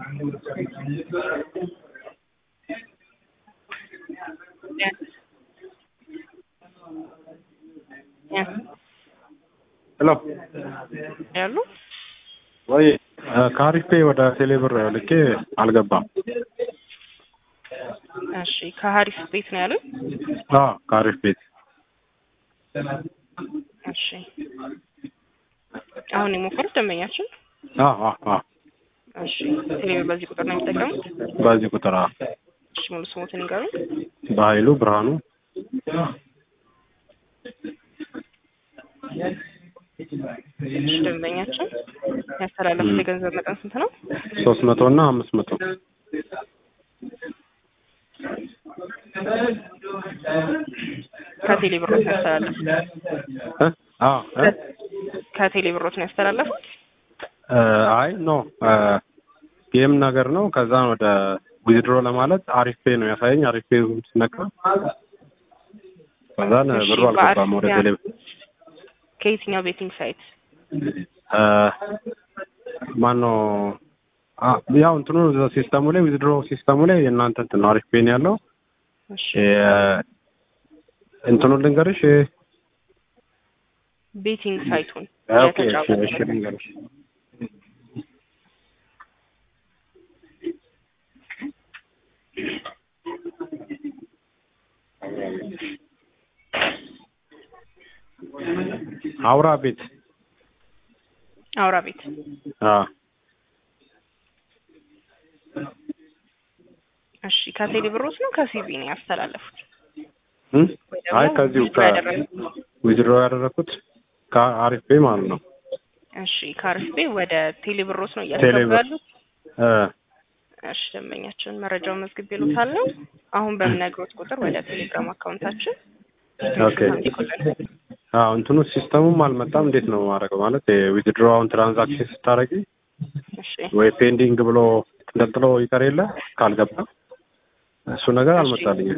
ሄሎ ያሉ ወይ ካሪስቴ ወደ ቴሌብር ልኬ አልገባም። እሺ ከሀሪፍ ቤት ነው ያሉት? ካሪፍ ቤት። እሺ አሁን የሞከሩት ደንበኛችን? እሺ ቴሌብር በዚህ ቁጥር ነው የሚጠቀሙት? በዚህ ቁጥር። እሺ ሙሉ ስሞትን ይንገሩኝ። በኃይሉ ብርሃኑ። እሺ ደንበኛችን ያስተላለፉት የገንዘብ መጠን ስንት ነው? 300 እና 500። ከቴሌብር ነው ያስተላለፉት? ከቴሌብር ነው ያስተላለፉት? አይ ኖ ጌም ነገር ነው። ከዛ ወደ ዊዝድሮ ለማለት አሪፍ ፔ ነው ያሳየኝ። አሪፍ ፔ ስነካ ከዛን ብሩ አልገባም ወደ ቴሌብር። ከየትኛው ቤቲንግ ሳይት? ማነው ያው እንትኑ ሲስተሙ ላይ ዊዝድሮ ሲስተሙ ላይ የእናንተ እንትን አሪፍ ፔ ነው ያለው። እሺ እንትኑ ልንገርሽ ቤቲንግ ሳይቱን ኦኬ እሺ ልንገርሽ አውራ ቤት እሺ ከቴሌብሮስ ነው ከሲቪ ነው ያስተላለፉት? አይ ከዚሁ ዊዝድሮ ያደረኩት ከአሪፍ ፔ ማለት ነው። እሺ ከአሪፍ ፔ ወደ ቴሌብሮስ ነው ያስገባሉት? እሺ ደንበኛችን መረጃውን መዝግቤልዎታለሁ። አሁን በምነግሮት ቁጥር ወደ ቴሌግራም አካውንታችን እንትኑ ሲስተሙም አልመጣም። እንዴት ነው ማድረገው? ማለት የዊዝድሮውን ትራንዛክሽን ስታረጊ ወይ ፔንዲንግ ብሎ ተንጠልጥሎ ይቀር የለ ካልገባ እሱ ነገር አልመጣልኝም።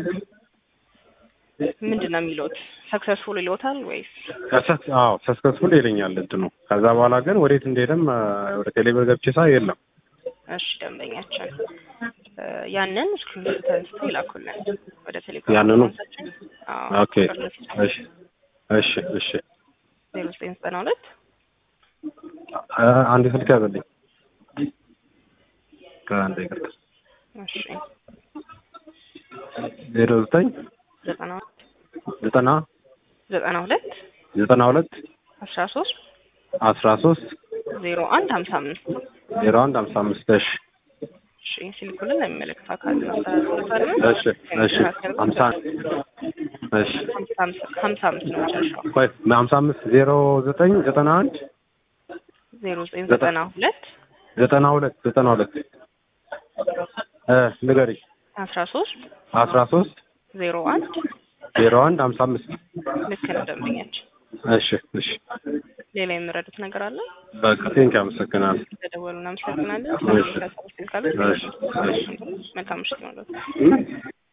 ምንድነው የሚሉት? ሰክሰስፉል ይሎታል ወይስ? ሰክሰስፉል ይለኛል እንትኑ። ከዛ በኋላ ግን ወዴት እንደሄደም ወደ ቴሌብር ገብቼ ሳይ የለም። እሺ ደንበኛችን ያንን ስክሪንሾት አንስተው ይላኩልን ወደ ቴሌግራም። ያንኑ ኦኬ እሺ 0992 አንድ ስልክ ያዘልኝ ከአንድ ይቅርታ። እሺ 0992 13 0155 እሺ ሲልኩልን ለሚመለከት አካል እናስተላልፋለን። እሺ 55 ነው መጨረሻው። 55 0991 92 ንገሪ 13 01 55 ልክ ነው ደንበኛችን። እሺ ሌላ የምረዱት ነገር አለ? በቃ ቴንክ አመሰግናለሁ። ተደወሉ። እናመሰግናለን። መልካም ምሽት ይሁንልዎት።